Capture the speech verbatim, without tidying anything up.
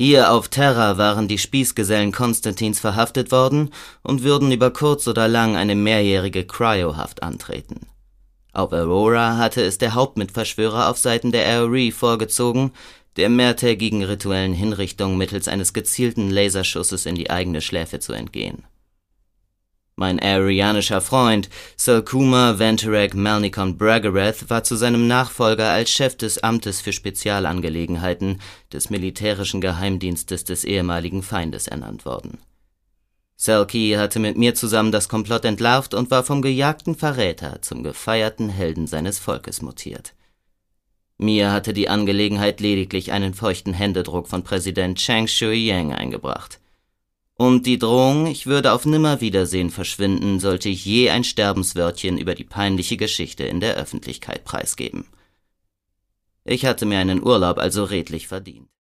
Hier auf Terra waren die Spießgesellen Konstantins verhaftet worden und würden über kurz oder lang eine mehrjährige Cryohaft antreten. Auf Aurora hatte es der Hauptmitverschwörer auf Seiten der Aerie vorgezogen, der mehrtägigen rituellen Hinrichtung mittels eines gezielten Laserschusses in die eigene Schläfe zu entgehen. Mein aerianischer Freund, Selkuma Venturek Malnicon Bragareth, war zu seinem Nachfolger als Chef des Amtes für Spezialangelegenheiten des militärischen Geheimdienstes des ehemaligen Feindes ernannt worden. Selkie hatte mit mir zusammen das Komplott entlarvt und war vom gejagten Verräter zum gefeierten Helden seines Volkes mutiert. Mir hatte die Angelegenheit lediglich einen feuchten Händedruck von Präsident Chang Shui-Yang eingebracht. Und die Drohung, ich würde auf Nimmerwiedersehen verschwinden, sollte ich je ein Sterbenswörtchen über die peinliche Geschichte in der Öffentlichkeit preisgeben. Ich hatte mir einen Urlaub also redlich verdient.